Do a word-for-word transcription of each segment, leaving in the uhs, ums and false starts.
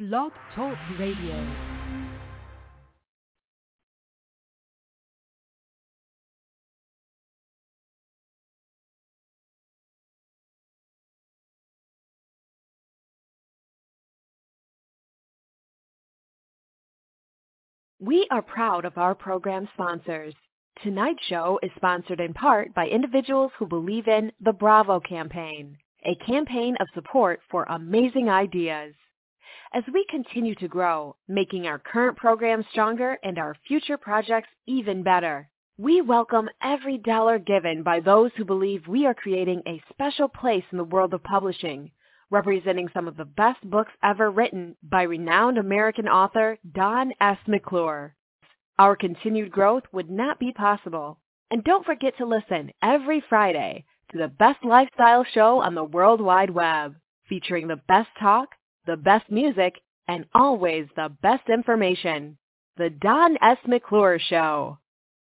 Blog Talk Radio. We are proud of our program sponsors. Tonight's show is sponsored in part by individuals who believe in the Bravo campaign, a campaign of support for amazing ideas. As we continue to grow, making our current program stronger and our future projects even better, we welcome every dollar given by those who believe we are creating a special place in the world of publishing, representing some of the best books ever written by renowned American author Don S. McClure. Our continued growth would not be possible. And don't forget to listen every Friday to the best lifestyle show on the World Wide Web, featuring the best talk, the best music, and always the best information. The Don S. McClure Show.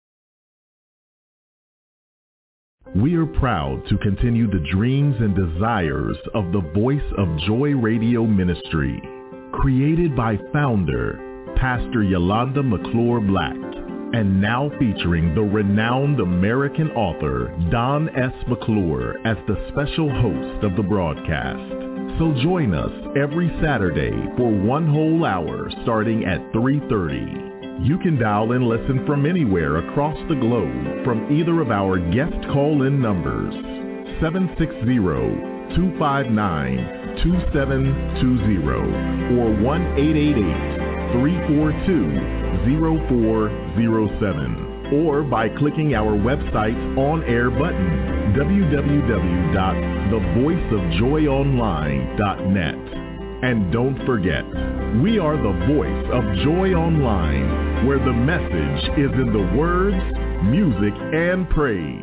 We are proud to continue the dreams and desires of the Voice of Joy Radio Ministry, created by founder Pastor Yolanda McClure Black, and now featuring the renowned American author Don S. McClure as the special host of the broadcast. So join us every Saturday for one whole hour starting at three thirty. You can dial and listen from anywhere across the globe from either of our guest call-in numbers, seven six zero, two five nine, two seven two zero or one eight eight eight, three four two, zero four zero seven, or by clicking our website's on-air button, w w w dot the voice of joy online dot net. And don't forget, we are the Voice of Joy Online, where the message is in the words, music, and praise.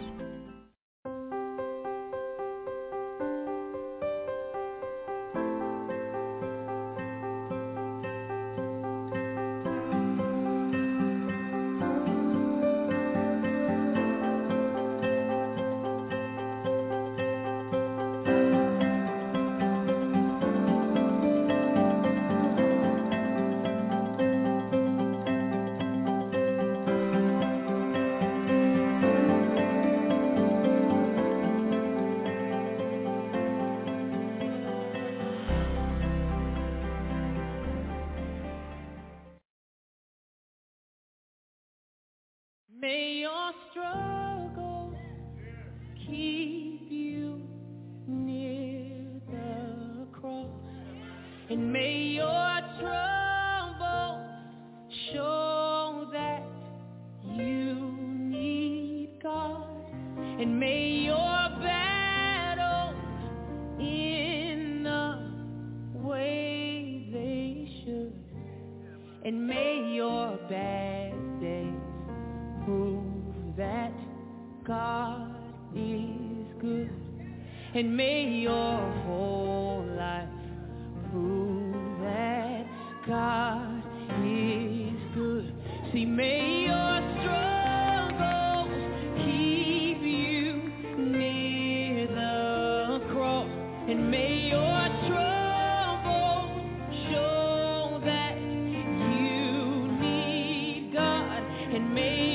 May your struggle keep you near the cross, and may your troubles show that you need God, and may your battles in the way they should, and may your bad days prove that God is good, and may your whole life prove that God is good. See, may your struggles keep you near the cross, and may your troubles show that you need God, and may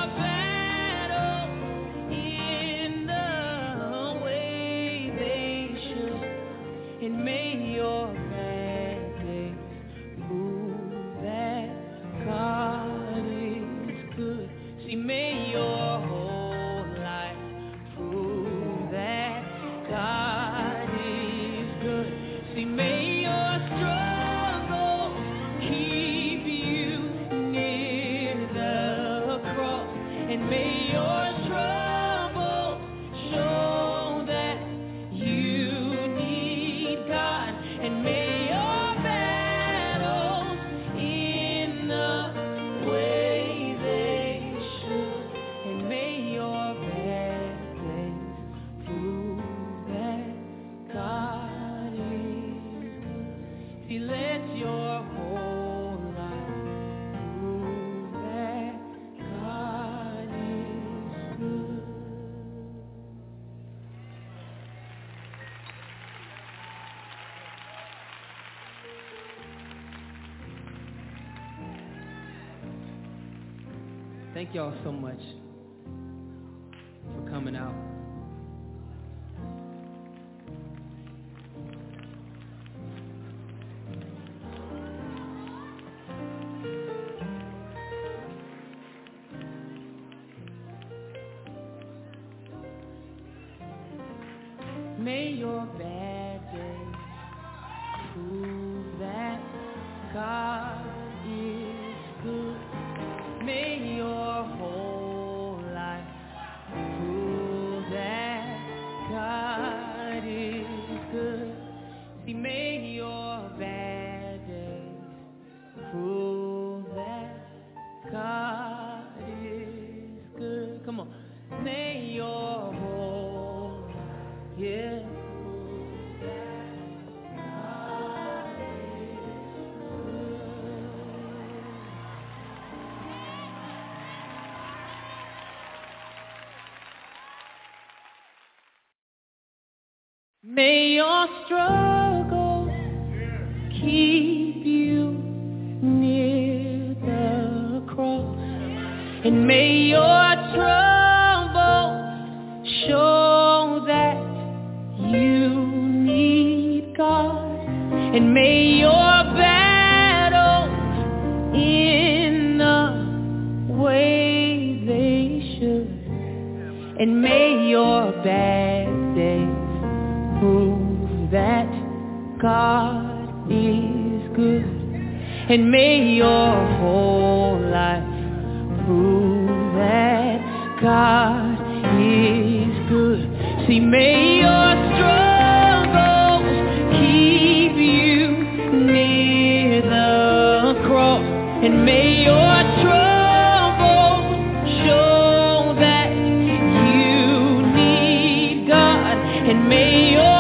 and may your bad days prove that God is good. See, may your whole life prove that God is good. See, may your struggles keep you near the cross, and may your troubles show that you need God, and may your battles in the way they should, and may your bad days prove that God is good. See, let your whole life prove that God is good. Thank y'all so much for coming out. May your bad days prove that God is good. May your whole life prove that God is good. See, may your bad days prove that God is good. Come on. May your whole life, yeah. May your struggle keep you near the cross, and may your trouble show that you need God, and may your battles in the way they should, and may your bad days prove that God is good, and may your whole life prove that God is good. See, may your struggles keep you near the cross, and may your troubles show that you need God, and may your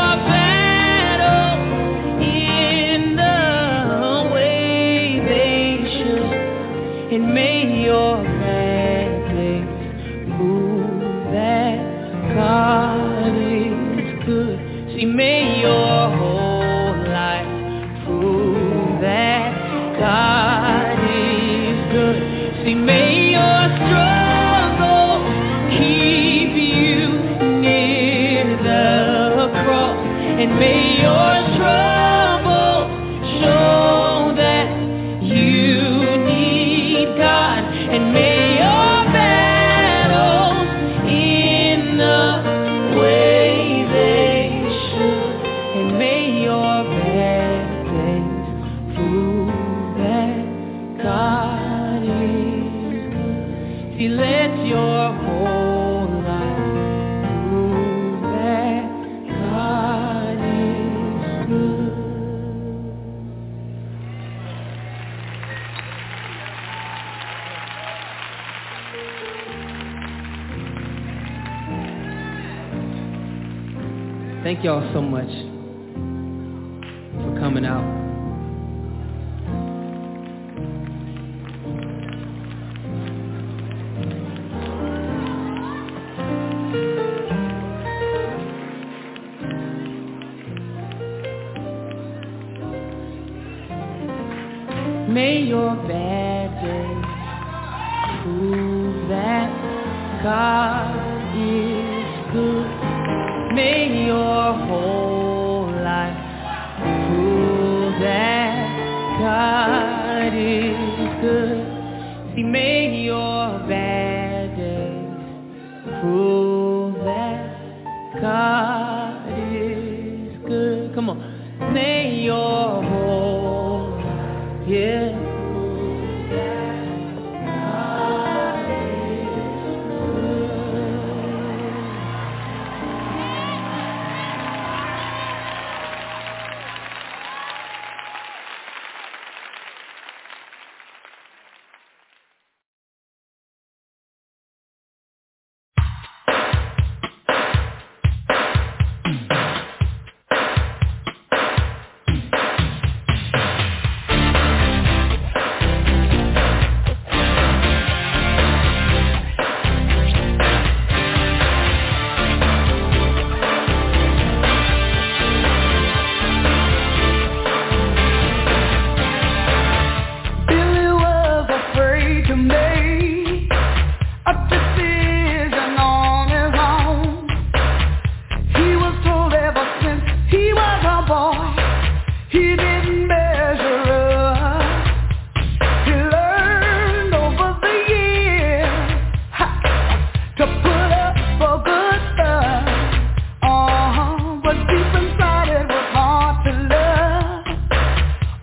and may your bad days prove that God is good. See, may your whole life prove that God is good. See, may your struggle keep you near the cross, and may your trouble show that you need God, and may your battles in the way they should, and may your bad days prove that God is good. See, let your whole life prove that God is good. Thank y'all so much for coming out. May your bad days prove that God is good. May your whole life prove that God is good. See, may your bad days prove that God is good. Come on. May your whole life, yeah.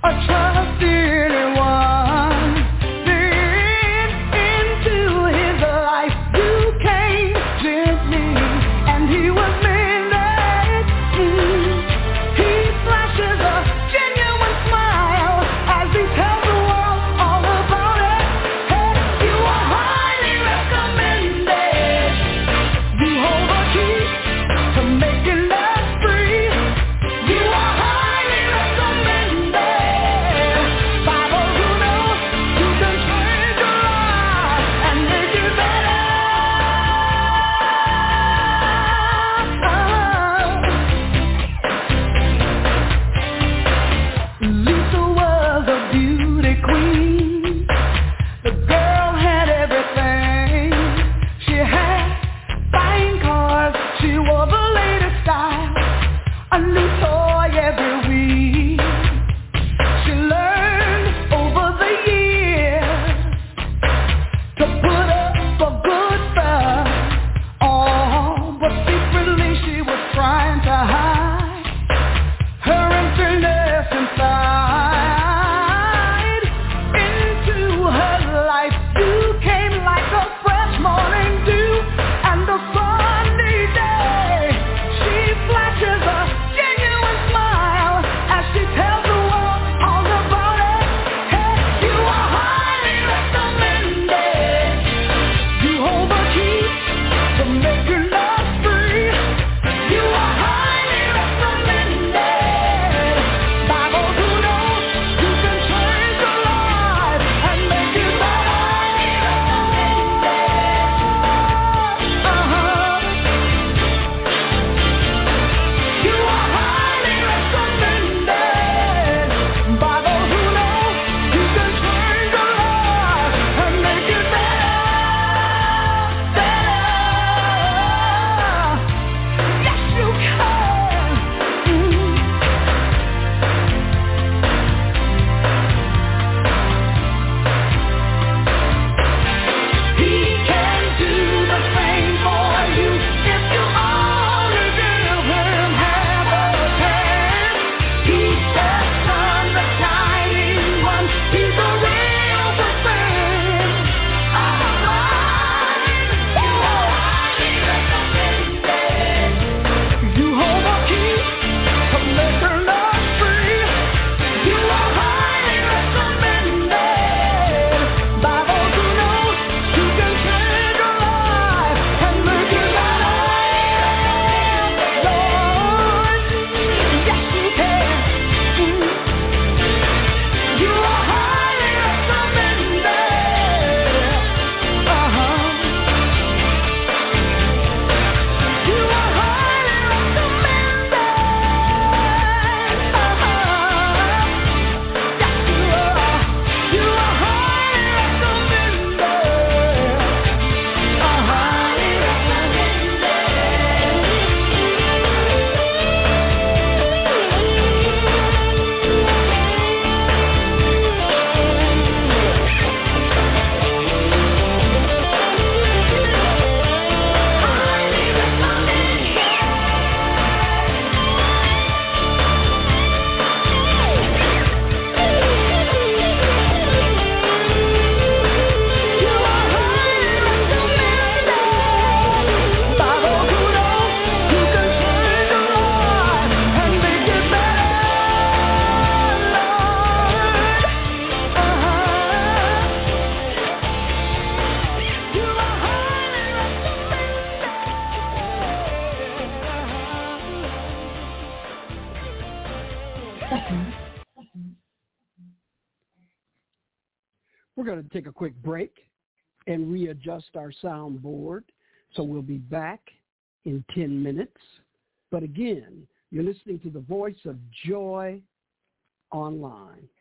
We're going to take a quick break and readjust our soundboard. So we'll be back in ten minutes. But again, you're listening to the Voice of Joy online.